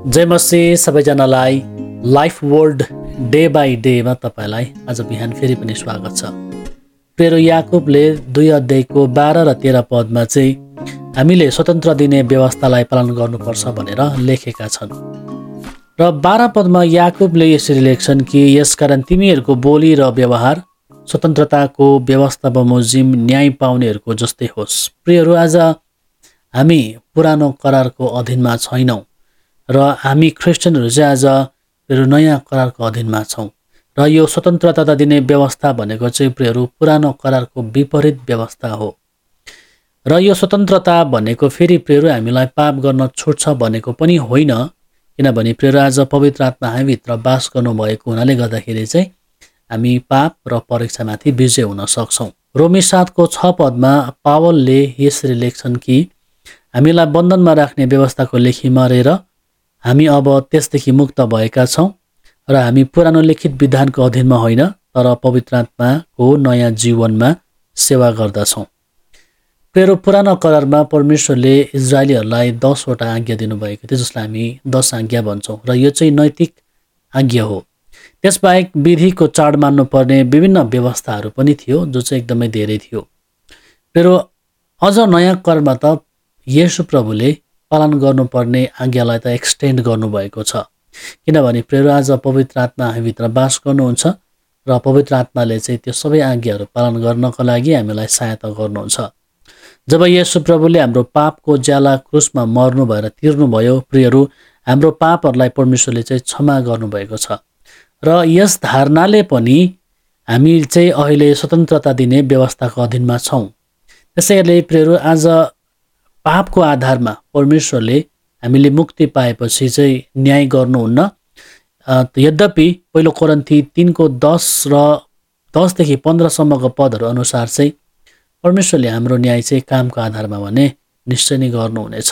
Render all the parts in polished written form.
जय मसीह सबैजनालाई life world day by डेमा तपाईँलाई आज बिहान फेरि पनि स्वागत छ। प्रेरो याकुबले 2 अध्यायको 12 र 13 पदमा चाहिँ हामीले स्वतन्त्र दिने व्यवस्थालाई पालन गर्नुपर्छ भनेर लेखेका छन्। र 12 पदमा याकुबले यसरी लेख्छन् कि यसकारण तिमीहरूको बोली र व्यवहार स्वतन्त्रताको व्यवस्था बमोजिम न्याय पाउनेहरूको जस्तै होस्। प्रियहरू, आज हामी पुरानो करारको अधीनमा छैनौँ र हामी क्रिस्चियनहरू चाहिँ आज नयाँ करारको अधीनमा छौँ। र यो स्वतन्त्रता दिने व्यवस्था भनेको चाहिँ प्रियहरू पुरानो करारको विपरीत व्यवस्था हो। र यो स्वतन्त्रता भनेको फेरि प्रियहरू हामीलाई पाप गर्न छुट्छ भनेको पनि होइन, किनभने प्रियहरू आज पवित्र आत्मा हामीभित्र बास गर्नुभएको हुनाले गर्दाखेरि चाहिँ हामी पाप र परीक्षामाथि विजय हुन सक्छौँ। रोमी 7:6 पदमा पावलले यसरी लेख्छन् कि हामीलाई बन्धनमा राख्ने व्यवस्थाको लेखी मरेर हामी अब त्यसदेखि मुक्त भएका छौँ र हामी पुरानो लिखित विधानको अधीनमा होइन तर पवित्र आत्माको नयाँ जीवनमा सेवा गर्दछौँ। प्रियहरू, पुरानो करारमा परमेश्वरले इजरायलीहरूलाई 10वटा आज्ञा दिनुभएको थियो, जसलाई हामी 10 आज्ञा भन्छौँ र यो चाहिँ नैतिक आज्ञा हो। त्यसबाहेक विधिको चाड मान्नुपर्ने विभिन्न व्यवस्थाहरू पनि थियो, जो चाहिँ एकदमै धेरै थियो। प्रियहरू, अझ नयाँ करारमा त येशू प्रभुले पालन गर्नुपर्ने आज्ञालाई त एक्सटेन्ड गर्नुभएको छ, किनभने प्रियहरू आज पवित्र आत्मा हामीभित्र बास गर्नुहुन्छ र पवित्र आत्माले चाहिँ त्यो सबै आज्ञाहरू पालन गर्नको लागि हामीलाई सहायता गर्नुहुन्छ। जब येशू प्रभुले हाम्रो पापको ज्याला क्रुसमा मर्नु भएर तिर्नुभयो, प्रियहरू हाम्रो पापहरूलाई परमेश्वरले चाहिँ क्षमा गर्नुभएको छ र यस धारणाले पनि हामी चाहिँ अहिले स्वतन्त्रता दिने व्यवस्थाको अधीनमा छौँ। त्यसैले प्रियहरू आज पापको आधारमा परमेश्वरले हामीले मुक्ति पाएपछि चाहिँ न्याय गर्नुहुन्न। यद्यपि पहिलो कोरिन्थी 3:10 र 10देखि 15सम्मको पदहरू अनुसार चाहिँ परमेश्वरले हाम्रो न्याय चाहिँ कामको आधारमा भने निश्चय नै गर्नुहुनेछ।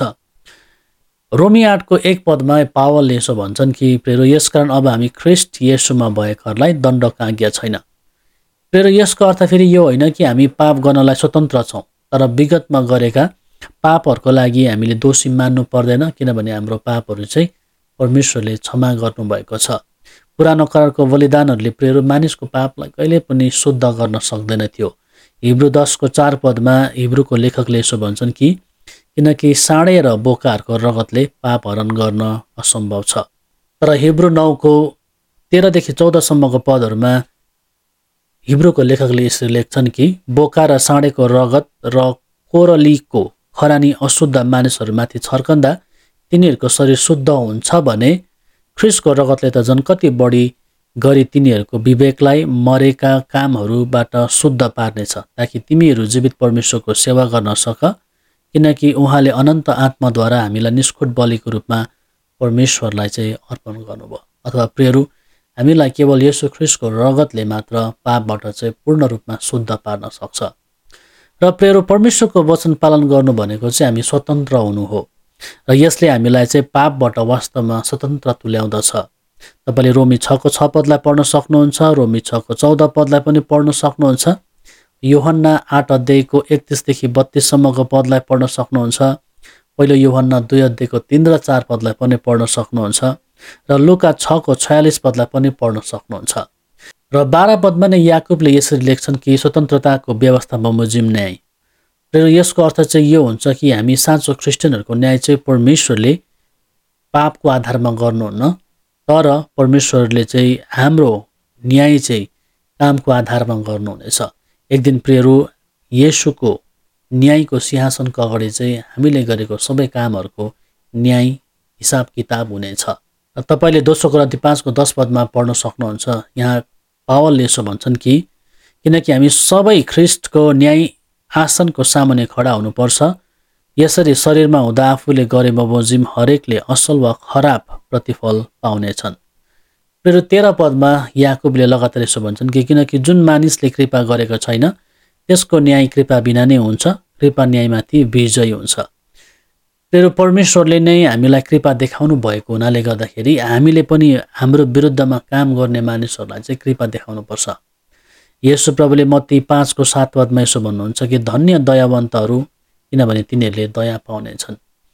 रोमी 8:1 पदमा पावलले यसो भन्छन् कि प्रियहरू यसकारण अब हामी ख्रिस्ट येशूमा भएकाहरूलाई दण्डको आज्ञा छैन। प्रियहरू यसको अर्थ फेरि यो होइन कि हामी पाप गर्नलाई स्वतन्त्र छौँ, तर विगतमा गरेका पापहरूको लागि हामीले दोषी मान्नु पर्दैन, किनभने हाम्रो पापहरू चाहिँ परमेश्वरले क्षमा गर्नुभएको छ। पुरानो करारको बलिदानहरूले प्रियहरू मानिसको पापलाई कहिले पनि शुद्ध गर्न सक्दैन थियो। हिब्रू 10:4 पदमा हिब्रूको लेखकले यसो भन्छन् कि किनकि साँडे र बोकाहरूको रगतले पाप हरण गर्न असम्भव छ। तर हिब्रू 9:13देखि 14सम्मको पदहरूमा हिब्रूको लेखकले यसरी लेख्छन् कि बोका र साँडेको रगत र कोरलीको खरानी अशुद्ध मानिसहरूमाथि छर्कँदा तिनीहरूको शरीर शुद्ध हुन्छ भने ख्रिस्टको रगतले त झन् कति बढी गरी तिनीहरूको विवेकलाई मरेका कामहरूबाट शुद्ध पार्नेछ, ताकि तिमीहरू जीवित परमेश्वरको सेवा गर्न सक, किनकि उहाँले अनन्त आत्माद्वारा हामीलाई निष्कुट बलिको रूपमा परमेश्वरलाई चाहिँ अर्पण गर्नुभयो। अथवा प्रियहरू हामीलाई केवल येशू ख्रिस्टको रगतले मात्र पापबाट चाहिँ पूर्ण रूपमा शुद्ध पार्न सक्छ। र प्रियहरू परमेश्वरको वचन पालन गर्नु भनेको चाहिँ हामी स्वतन्त्र हुनु हो र यसले हामीलाई चाहिँ पापबाट वास्तवमा स्वतन्त्र तुल्याउँदछ। तपाईँले रोमी 6:6 पदलाई पढ्न सक्नुहुन्छ, रोमी 6:14 पदलाई पनि पढ्न सक्नुहुन्छ, यूहन्ना 8:31 देखि 32सम्मको पदलाई पढ्न सक्नुहुन्छ, पहिलो यूहन्ना 2:3 र 4 पदलाई पनि पढ्न सक्नुहुन्छ र लुका 6:46 पदलाई पनि पढ्न सक्नुहुन्छ। र 12 पदमा नै याकुबले यसरी लेख्छन् कि स्वतन्त्रताको व्यवस्था बमोजिम न्याय। र यसको अर्थ चाहिँ यो हुन्छ कि हामी साँचो क्रिस्चियनहरूको न्याय चाहिँ परमेश्वरले पापको आधारमा गर्नुहुन्न, तर परमेश्वरले चाहिँ हाम्रो न्याय चाहिँ कामको आधारमा गर्नुहुनेछ। एक दिन प्रियहरू येशूको न्यायको सिंहासनको अगाडि चाहिँ हामीले गरेको सबै कामहरूको न्याय हिसाब किताब हुनेछ। र तपाईँले 2 कोरिन्थी 5:10 पदमा पढ्न सक्नुहुन्छ। यहाँ पावलले यसो भन्छन् कि किनकि हामी सबै ख्रिस्टको न्याय आसनको सामुन्ने खडा हुनुपर्छ, यसरी शरीरमा हुँदा आफूले गरे बमोजिम हरेकले असल वा खराब प्रतिफल पाउनेछन्। फेरि 13 पदमा याकुबले लगातार यसो भन्छन् कि किनकि जुन मानिसले कृपा गरेको छैन त्यसको न्याय कृपा बिना नै हुन्छ, कृपा न्यायमाथि विजय हुन्छ। फेरि परमेश्वरले नै हामीलाई कृपा देखाउनु भएको हुनाले गर्दाखेरि हामीले पनि हाम्रो विरुद्धमा काम गर्ने मानिसहरूलाई चाहिँ कृपा देखाउनुपर्छ। येशू प्रभुले मत्ती 5:7 पदमा यसो भन्नुहुन्छ कि धन्य दयावन्तहरू, किनभने तिनीहरूले दया पाउनेछन्।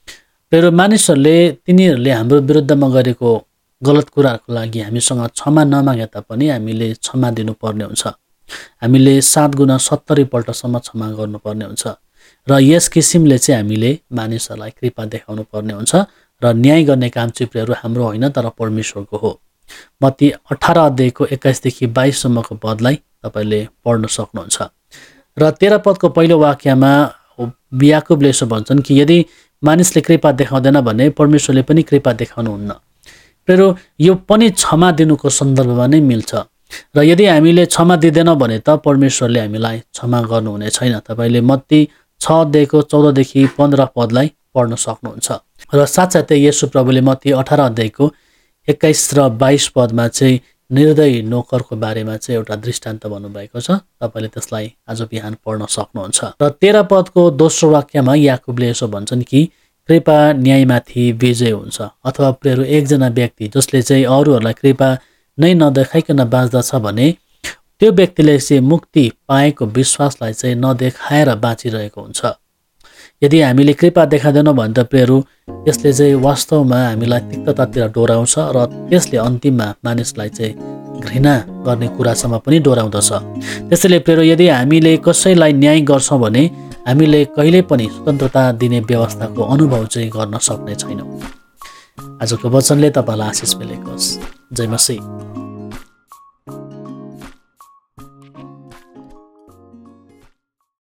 प्रेरो मानिसहरूले तिनीहरूले हाम्रो विरुद्धमा गरेको गलत कुराहरूको लागि हामीसँग क्षमा नमागे तापनि हामीले क्षमा दिनुपर्ने हुन्छ। हामीले 7 गुणा 70 पल्टसम्म क्षमा गर्नुपर्ने हुन्छ र यस किसिमले चाहिँ हामीले मानिसहरूलाई कृपा देखाउनु पर्ने हुन्छ र न्याय गर्ने काम चाहिँ प्रियहरू हाम्रो होइन तर परमेश्वरको हो। मत्ती 18 अध्यायको 21 देखि 22 सम्मको पदलाई तपाईले पढ्न सक्नुहुन्छ र 13 पदको पहिलो वाक्यमा याकुबले यसो भन्छन् कि यदि मानिसले कृपा देखाउँदैन भने परमेश्वरले पनि कृपा देखाउनुहुन्न। प्रियहरू यो पनि क्षमा दिनुको सन्दर्भमा नै मिल्छ र यदि हामीले क्षमा दिँदैनौँ भने त परमेश्वरले हामीलाई क्षमा गर्नुहुने छैन। तपाईले मत्ती 6 अध्यायको 14 देखि 15 पदलाई पढ्न सक्नुहुन्छ र साथसाथै येशू प्रभुले मत्ती 18 अध्यायको 21 र 22 पदमा चाहिँ निर्दयी नोकरको बारेमा चाहिँ एउटा दृष्टान्त भन्नुभएको छ। तपाईले त्यसलाई आज बिहान पढ्न सक्नुहुन्छ र 13 पदको दोस्रो वाक्यमा याकुबले यसो भन्छन् कि कृपा न्यायमाथि विजय हुन्छ। अथवा प्रियहरू एकजना व्यक्ति जसले चाहिँ अरूहरूलाई कृपा नै नदेखाइकन बाँच्दछ भने त्यो व्यक्तिले चाहिँ मुक्ति पाएको विश्वासलाई चाहिँ नदेखाएर बाँचिरहेको हुन्छ। यदि हामीले कृपा देखाउँदैनौँ भने त प्रियहरू यसले चाहिँ वास्तवमा हामीलाई तिक्ततातिर डोराउँछ र त्यसले अन्तिममा मानिसलाई चाहिँ घृणा गर्ने कुरासम्म पनि डोराउँदछ। त्यसैले प्रियहरू यदि हामीले कसैलाई न्याय गर्छौँ भने हामीले कहिल्यै पनि स्वतन्त्रता दिने व्यवस्थाको अनुभव चाहिँ गर्न सक्ने छैनौँ। आजको वचनले तपाईलाई आशिष मिलेको होस्। जय मसीह।